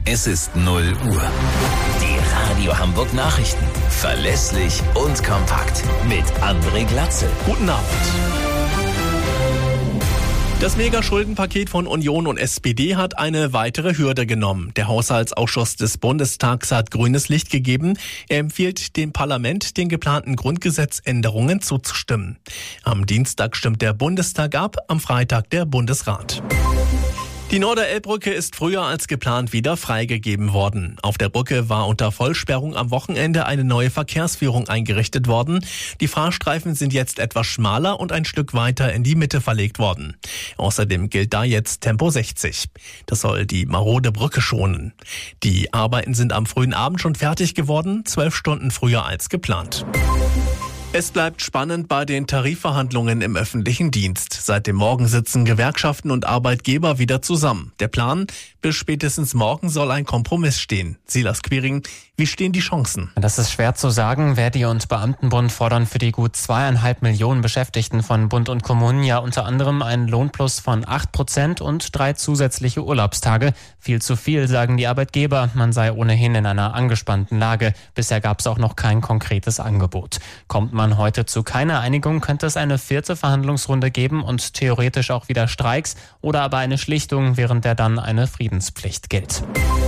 Es ist 0 Uhr. Die Radio Hamburg Nachrichten. Verlässlich und kompakt. Mit André Glatzel. Guten Abend. Das Megaschuldenpaket von Union und SPD hat eine weitere Hürde genommen. Der Haushaltsausschuss des Bundestags hat grünes Licht gegeben. Er empfiehlt dem Parlament, den geplanten Grundgesetzänderungen zuzustimmen. Am Dienstag stimmt der Bundestag ab, am Freitag der Bundesrat. Die Norderelbbrücke ist früher als geplant wieder freigegeben worden. Auf der Brücke war unter Vollsperrung am Wochenende eine neue Verkehrsführung eingerichtet worden. Die Fahrstreifen sind jetzt etwas schmaler und ein Stück weiter in die Mitte verlegt worden. Außerdem gilt da jetzt Tempo 60. Das soll die marode Brücke schonen. Die Arbeiten sind am frühen Abend schon fertig geworden, 12 Stunden früher als geplant. Es bleibt spannend bei den Tarifverhandlungen im öffentlichen Dienst. Seit dem Morgen sitzen Gewerkschaften und Arbeitgeber wieder zusammen. Der Plan: bis spätestens morgen soll ein Kompromiss stehen. Silas Quiring, wie stehen die Chancen? Das ist schwer zu sagen. Verdi und Beamtenbund fordern für die gut 2,5 Millionen Beschäftigten von Bund und Kommunen ja unter anderem einen Lohnplus von 8% und 3 zusätzliche Urlaubstage. Viel zu viel, sagen die Arbeitgeber. Man sei ohnehin in einer angespannten Lage. Bisher gab es auch noch kein konkretes Angebot. Kommt man heute zu keiner Einigung, könnte es eine 4. Verhandlungsrunde geben und theoretisch auch wieder Streiks oder aber eine Schlichtung, während der dann eine Friedenspflicht gilt.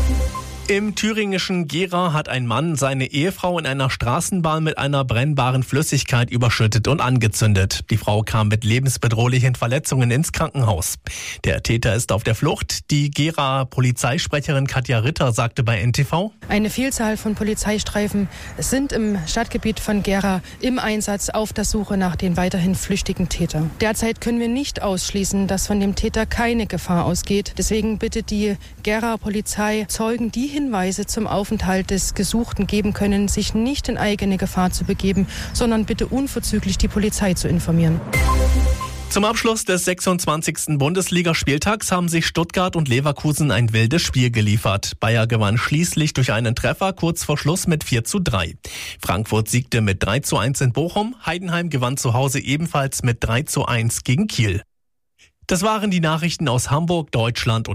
Im thüringischen Gera hat ein Mann seine Ehefrau in einer Straßenbahn mit einer brennbaren Flüssigkeit überschüttet und angezündet. Die Frau kam mit lebensbedrohlichen Verletzungen ins Krankenhaus. Der Täter ist auf der Flucht. Die Gera Polizeisprecherin Katja Ritter sagte bei NTV: Eine Vielzahl von Polizeistreifen sind im Stadtgebiet von Gera im Einsatz auf der Suche nach den weiterhin flüchtigen Tätern. Derzeit können wir nicht ausschließen, dass von dem Täter keine Gefahr ausgeht. Deswegen bittet die Gera Polizei Zeugen, die Hinweise zum Aufenthalt des Gesuchten geben können, sich nicht in eigene Gefahr zu begeben, sondern bitte unverzüglich die Polizei zu informieren. Zum Abschluss des 26. Bundesligaspieltags haben sich Stuttgart und Leverkusen ein wildes Spiel geliefert. Bayer gewann schließlich durch einen Treffer kurz vor Schluss mit 4:3. Frankfurt siegte mit 3:1 in Bochum. Heidenheim gewann zu Hause ebenfalls mit 3:1 gegen Kiel. Das waren die Nachrichten aus Hamburg, Deutschland und